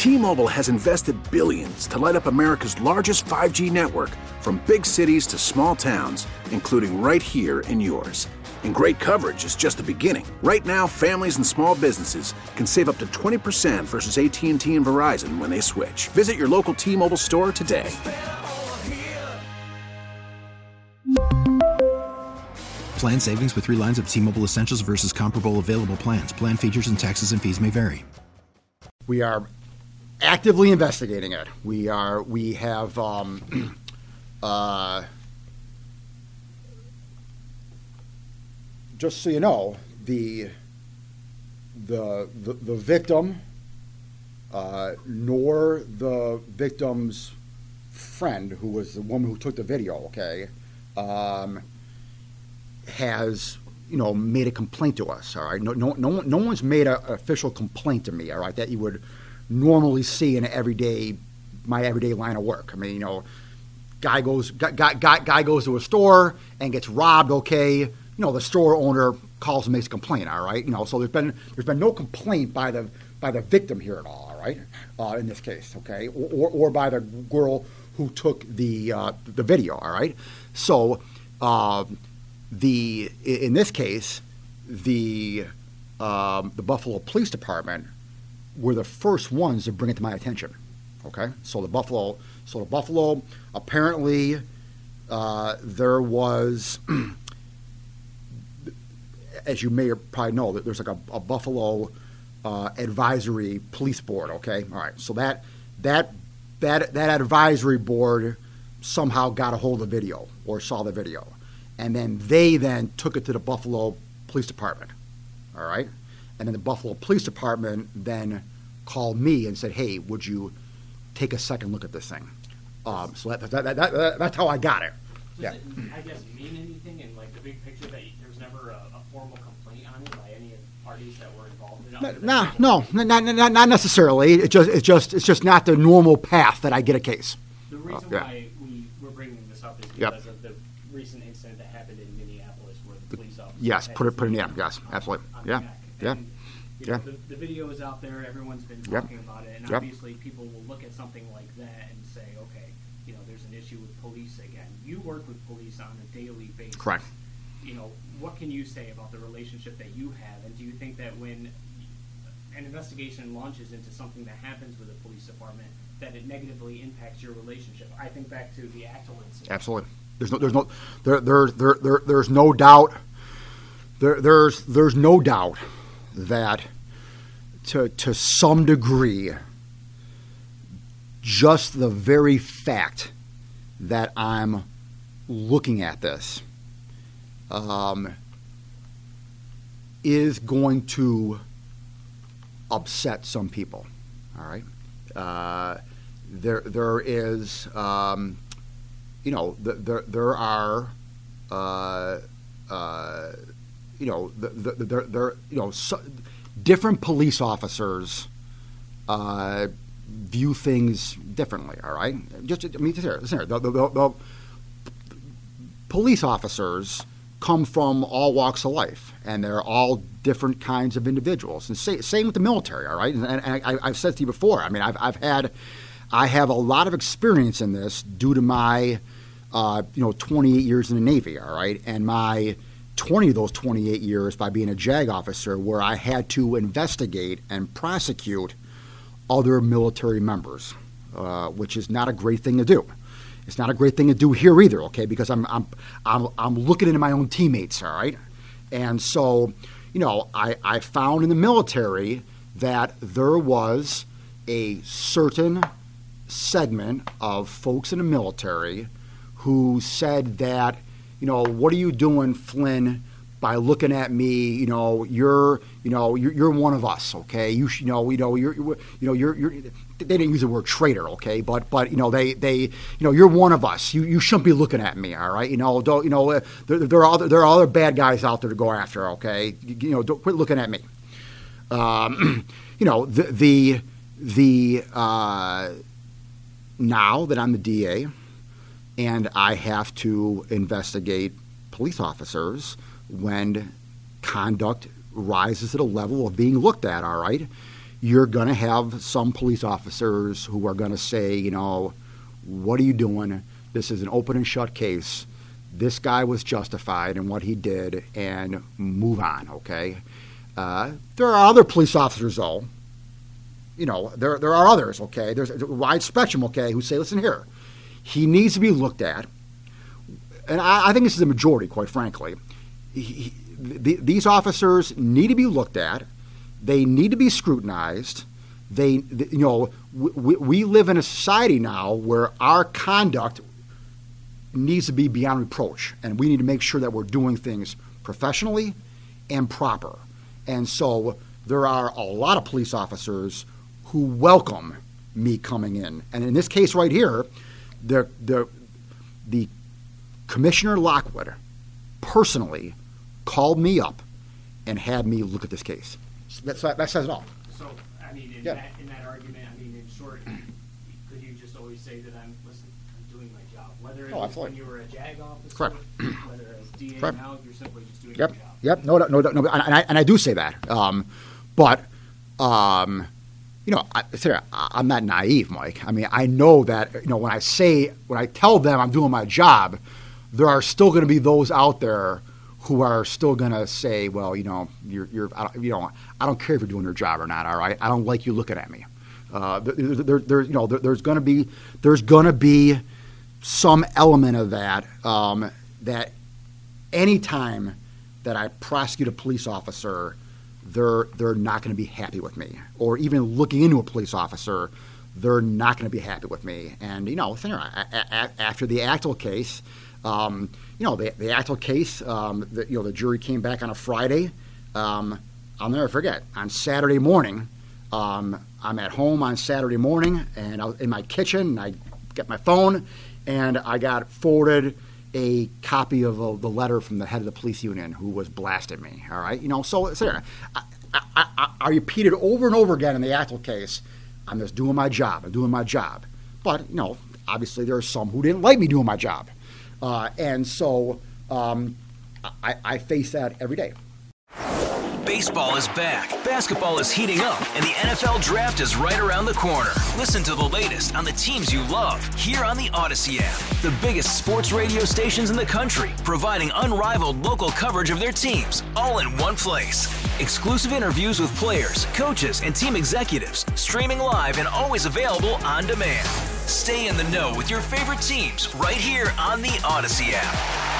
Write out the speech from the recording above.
T-Mobile has invested billions to light up America's largest 5G network, from big cities to small towns, including right here in yours. And great coverage is just the beginning. Right now, families and small businesses can save up to 20% versus AT&T and Verizon when they switch. Visit your local T-Mobile store today. Plan savings with 3 lines of T-Mobile Essentials versus comparable available plans. Plan features and taxes and fees may vary. We are actively investigating it. We have just so you know, the victim nor the victim's friend, who was the woman who took the video, okay, has made a complaint to us. All right, no one's made an official complaint to me. All right, that you would normally see in my everyday line of work. I mean, guy goes to a store and gets robbed. Okay, the store owner calls and makes a complaint. All right, so there's been no complaint by the victim here at all. All right, in this case, okay, or by the girl who took the video. All right, so in this case, the Buffalo Police Department were the first ones to bring it to my attention. Okay, so the Buffalo apparently there was, as you may probably know, that there's like a Buffalo advisory police board. Okay, all right, so that advisory board somehow got a hold of the video or saw the video, and then they took it to the Buffalo Police Department. All right, and then the Buffalo Police Department then called me and said, "Hey, would you take a second look at this thing?" So that's how I got it. Does it, I guess, mean anything in like the big picture that there's never a formal complaint on it by any of the parties that were involved in it? Not necessarily. It's just not the normal path that I get a case. The reason why we're bringing this up is because of the recent incident that happened in Minneapolis where the police officer. Yes, put it in. Yes, absolutely. The video is out there. Everyone's been talking about it, and obviously people will look at something like that and say, okay, there's an issue with police again. You work with police on a daily basis. Correct. What can you say about the relationship that you have, and do you think that when an investigation launches into something that happens with the police department, that it negatively impacts your relationship? I think back to the Actel incident. Absolutely. There's no doubt. There's no doubt that to some degree, just the very fact that I'm looking at this is going to upset some people. All right, there is there are different police officers view things differently. All right, listen here. The police officers come from all walks of life, and they're all different kinds of individuals. And same with the military. All right, and I've said to you before. I mean, I have a lot of experience in this due to my 28 years in the Navy. All right, and my 20 of those 28 years by being a JAG officer, where I had to investigate and prosecute other military members, which is not a great thing to do. It's not a great thing to do here either, okay? Because I'm looking into my own teammates, all right? And so, I found in the military that there was a certain segment of folks in the military who said that, what are you doing, Flynn, by looking at me? You're one of us, okay? You're they didn't use the word traitor, okay? But they you're one of us. You shouldn't be looking at me, all right? There are other bad guys out there to go after, okay? Don't quit looking at me. Now that I'm the DA, and I have to investigate police officers when conduct rises to the level of being looked at, all right? you're going to have some police officers who are going to say, you know, what are you doing? This is an open and shut case. This guy was justified in what he did, and move on, okay? There are other police officers, though. You know, there are others, okay? There's a wide spectrum, okay, who say, listen here, he needs to be looked at. And I think this is a majority, quite frankly. These officers need to be looked at. They need to be scrutinized. We live in a society now where our conduct needs to be beyond reproach, and we need to make sure that we're doing things professionally and proper. And so there are a lot of police officers who welcome me coming in. And in this case right here, the Commissioner Lockwood personally called me up and had me look at this case. That says it all. So, I mean, in that argument, I mean, in short, could you just always say that I'm doing my job? Whether it was when you were a JAG officer, correct, whether as DA now, you're simply just doing your job. Yep. No. And I do say that. I'm not naive, Mike. I mean, I know that, you know, when I tell them I'm doing my job, there are still going to be those out there who are still going to say, well, you know, I don't care if you're doing your job or not. All right, I don't like you looking at me. There's going to be some element of that that any time that I prosecute a police officer, they're not going to be happy with me, or even looking into a police officer, they're not going to be happy with me. And you know, after the Actel case. The Actel case, the jury came back on a Friday. I'll never forget. On Saturday morning, I'm at home on Saturday morning, and I was in my kitchen, and I get my phone, and I got forwarded a copy of the letter from the head of the police union who was blasting me. All right, so I repeated over and over again in the Actel case, I'm just doing my job. I'm doing my job. But obviously there are some who didn't like me doing my job. And so I face that every day. Baseball is back, basketball is heating up, and the NFL Draft is right around the corner. Listen to the latest on the teams you love here on the Odyssey app. The biggest sports radio stations in the country, providing unrivaled local coverage of their teams, all in one place. Exclusive interviews with players, coaches, and team executives, streaming live and always available on demand. Stay in the know with your favorite teams right here on the Odyssey app.